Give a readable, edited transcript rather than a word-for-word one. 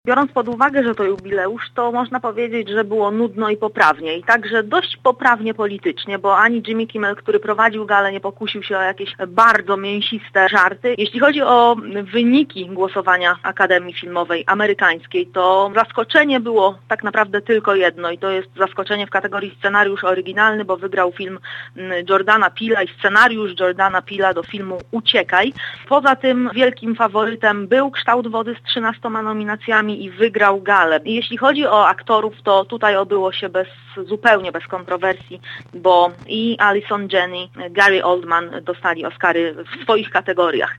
Biorąc pod uwagę, że to jubileusz, to można powiedzieć, że było nudno i poprawnie. I także dość poprawnie politycznie, bo ani Jimmy Kimmel, który prowadził galę, nie pokusił się o jakieś bardzo mięsiste żarty. Jeśli chodzi o wyniki głosowania Akademii Filmowej Amerykańskiej, to zaskoczenie było tak naprawdę tylko jedno i to jest zaskoczenie w kategorii scenariusz oryginalny, bo wygrał film Jordana Peela i scenariusz Jordana Peela do filmu Uciekaj. Poza tym wielkim faworytem był Kształt wody z 13 nominacjami i wygrał galę. Jeśli chodzi o aktorów, to tutaj obyło się zupełnie bez kontrowersji, bo i Allison Janney, Gary Oldman dostali Oscary w swoich kategoriach.